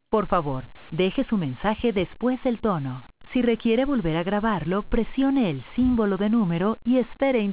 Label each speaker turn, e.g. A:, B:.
A: Por favor, deje su mensaje después del tono. Si requiere volver a grabarlo, presione el símbolo de número y espere